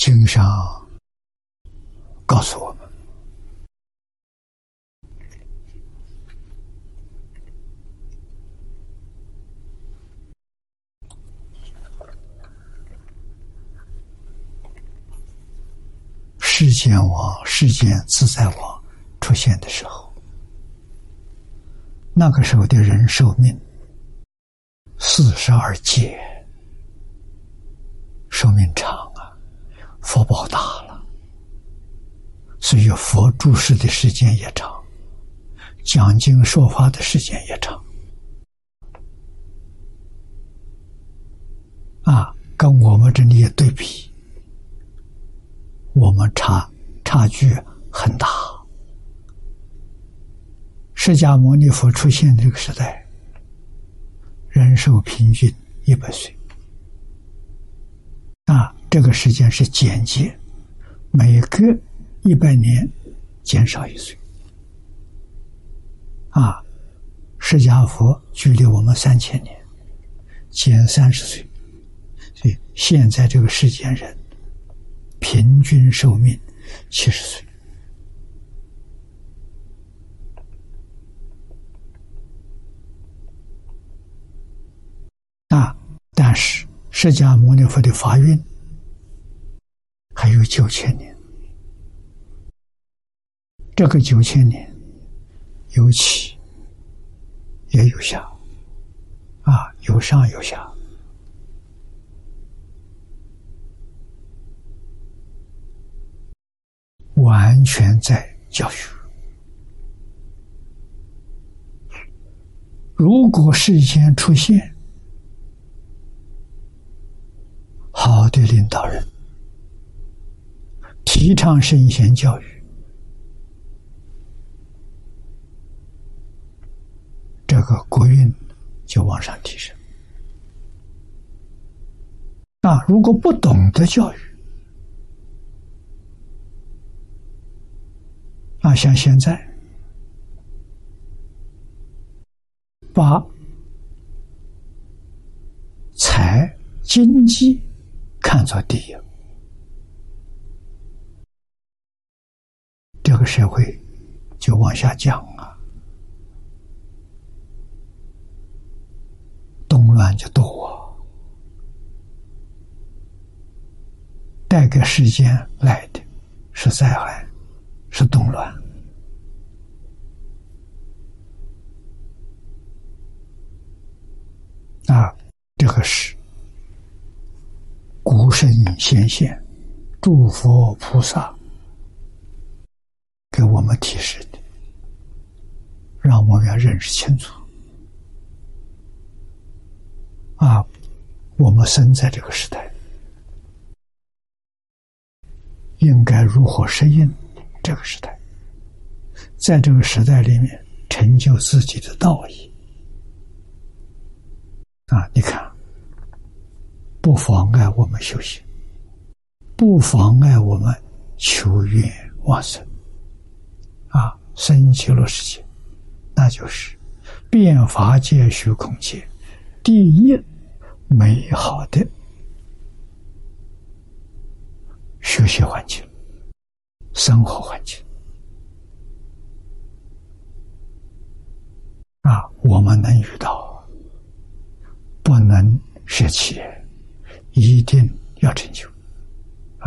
经上告诉我们，世间王、世间自在王出现的时候，那个时候的人寿命42劫，寿命长啊，福报大了，所以佛住世的时间也长，讲经说法的时间也长啊，跟我们这里也对比，我们差距很大。释迦牟尼佛出现这个时代，人寿平均100岁啊，这个时间是减节，每隔100年减少1岁啊。释迦佛距离我们3000年，减30岁，所以现在这个世间人平均寿命70岁啊。但是释迦牟尼佛的法运还有9000年，这个9000年有起也有下啊，有上有下。完全在教育。如果世间出现好的领导人，提倡圣贤教育，这个国运就往上提升。那如果不懂得教育，像现在把财经济看作第一，这个社会就往下降啊，动乱就多啊，带给世间来的是灾害，是动乱啊。这个是古圣先贤、诸佛菩萨给我们提示的，让我们要认识清楚啊。我们生在这个时代，应该如何适应这个时代，在这个时代里面成就自己的道义啊。你看，不妨碍我们修行，不妨碍我们求愿往生啊，生极乐世界，那就是遍法界虚空界第一美好的学习环境、生活环境啊。我们能遇到，不能舍弃，一定要成就。